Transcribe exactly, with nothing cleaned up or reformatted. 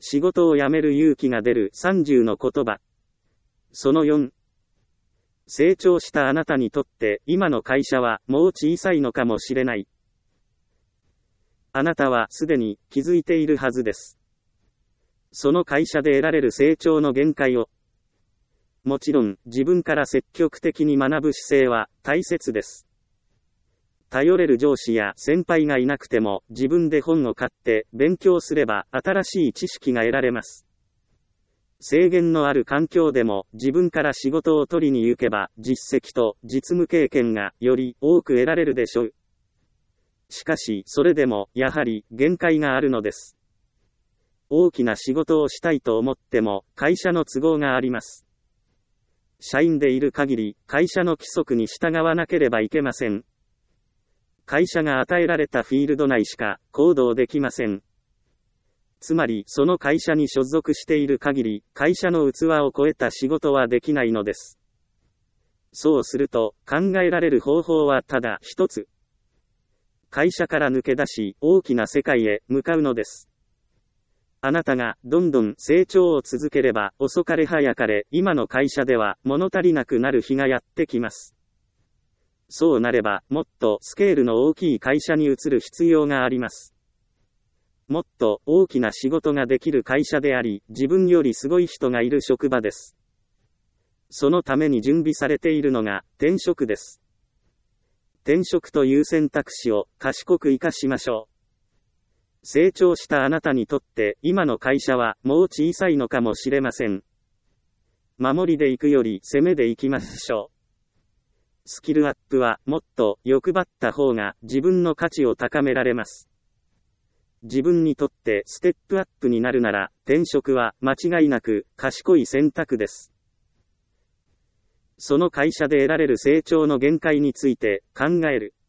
仕事を辞める勇気が出るさんじゅうの言葉。そのよん。成長したあなたにとって今の会社はもう小さいのかもしれない。あなたはすでに気づいているはずです。その会社で得られる成長の限界を。もちろん自分から積極的に学ぶ姿勢は大切です。頼れる上司や先輩がいなくても自分で本を買って勉強すれば新しい知識が得られます。制限のある環境でも自分から仕事を取りに行けば実績と実務経験がより多く得られるでしょう。しかしそれでもやはり限界があるのです。大きな仕事をしたいと思っても会社の都合があります。社員でいる限り会社の規則に従わなければいけません。会社が与えられたフィールド内しか行動できません。つまりその会社に所属している限り会社の器を超えた仕事はできないのです。そうすると考えられる方法はただ一つ。会社から抜け出し大きな世界へ向かうのです。あなたがどんどん成長を続ければ遅かれ早かれ今の会社では物足りなくなる日がやってきます。そうなればもっとスケールの大きい会社に移る必要があります。もっと大きな仕事ができる会社であり、自分よりすごい人がいる職場です。そのために準備されているのが転職です。転職という選択肢を賢く活かしましょう。成長したあなたにとって今の会社はもう小さいのかもしれません。守りで行くより攻めで行きましょう。スキルアップはもっと欲張った方が自分の価値を高められます。自分にとってステップアップになるなら転職は間違いなく賢い選択です。その会社で得られる成長の限界について考える。